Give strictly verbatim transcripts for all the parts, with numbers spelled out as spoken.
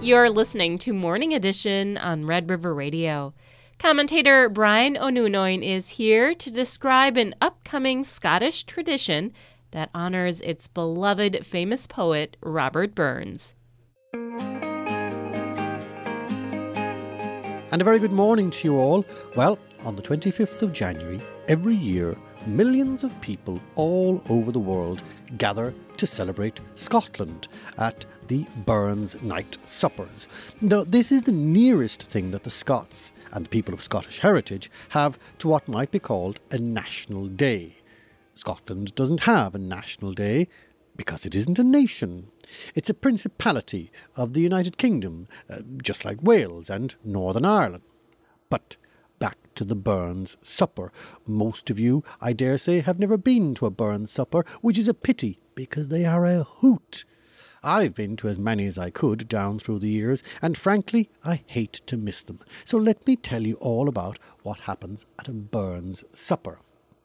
You're listening to Morning Edition on Red River Radio. Commentator Brian O'Nunoin is here to describe an upcoming Scottish tradition that honors its beloved famous poet, Robert Burns. And a very good morning to you all. Well, on the twenty-fifth of January, every year, millions of people all over the world gather to celebrate Scotland at the Burns Night Suppers. Now, this is the nearest thing that the Scots and the people of Scottish heritage have to what might be called a national day. Scotland doesn't have a national day because it isn't a nation. It's a principality of the United Kingdom, uh, just like Wales and Northern Ireland. But back to the Burns Supper. Most of you, I dare say, have never been to a Burns Supper, which is a pity because they are a hoot. I've been to as many as I could down through the years, and frankly, I hate to miss them. So let me tell you all about what happens at a Burns Supper.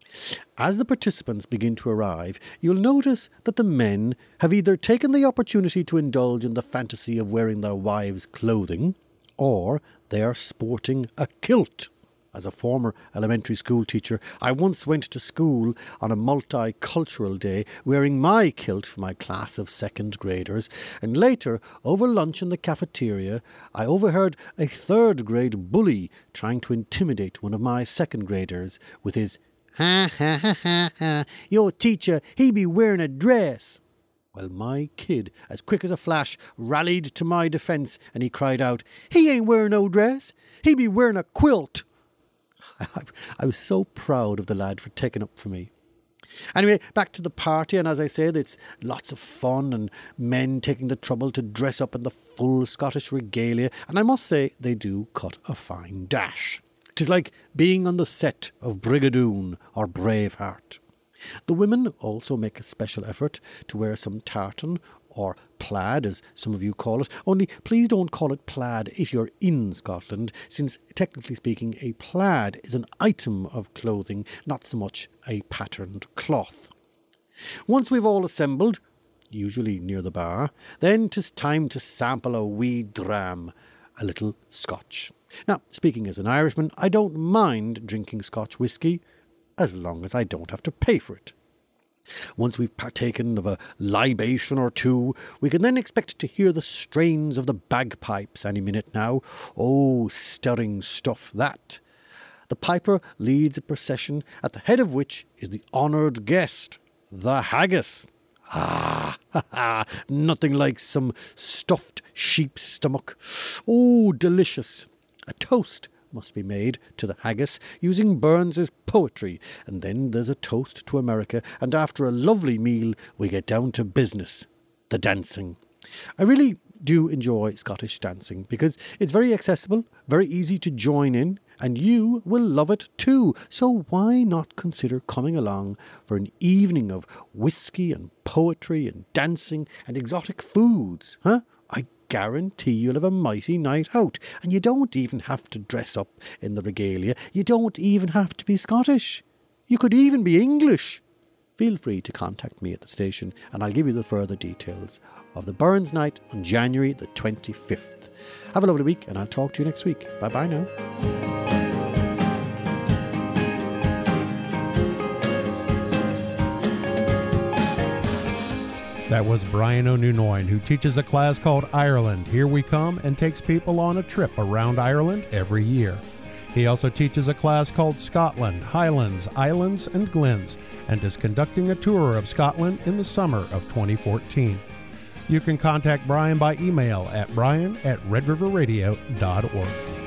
As the participants begin to arrive, you'll notice that the men have either taken the opportunity to indulge in the fantasy of wearing their wives' clothing, or they are sporting a kilt. As a former elementary school teacher, I once went to school on a multicultural day wearing my kilt for my class of second graders, and later, over lunch in the cafeteria, I overheard a third grade bully trying to intimidate one of my second graders with his "Ha ha ha ha ha, your teacher, he be wearing a dress." Well, my kid, as quick as a flash, rallied to my defence, and he cried out, "He ain't wearing no dress, he be wearing a quilt." I, I was so proud of the lad for taking up for me. Anyway, back to the party, and as I said, it's lots of fun and men taking the trouble to dress up in the full Scottish regalia, and I must say they do cut a fine dash. 'Tis like being on the set of Brigadoon or Braveheart. The women also make a special effort to wear some tartan, or plaid, as some of you call it. Only please don't call it plaid if you're in Scotland, since, technically speaking, a plaid is an item of clothing, not so much a patterned cloth. Once we've all assembled, usually near the bar, then 'tis time to sample a wee dram, a little Scotch. Now, speaking as an Irishman, I don't mind drinking Scotch whisky, as long as I don't have to pay for it. Once we've partaken of a libation or two, we can then expect to hear the strains of the bagpipes any minute now. Oh, stirring stuff that. The piper leads a procession, at the head of which is the honoured guest, the haggis. Ah, ha, ha, nothing like some stuffed sheep's stomach. Oh, delicious. A toast must be made to the haggis using Burns's poetry, and then there's a toast to America, and after a lovely meal we get down to business, the dancing. I really do enjoy Scottish dancing because it's very accessible, very easy to join in, and you will love it too. So why not consider coming along for an evening of whiskey and poetry and dancing and exotic foods, huh? I guarantee you'll have a mighty night out, and you don't even have to dress up in the regalia. You don't even have to be Scottish. You could even be English. Feel free to contact me at the station, and I'll give you the further details of the Burns Night on January the twenty-fifth. Have a lovely week, and I'll talk to you next week. Bye-bye now. That was Brian O'Nunoin, who teaches a class called Ireland, Here We Come, and takes people on a trip around Ireland every year. He also teaches a class called Scotland, Highlands, Islands, and Glens, and is conducting a tour of Scotland in the summer of twenty fourteen. You can contact Brian by email at brian at red river radio dot org.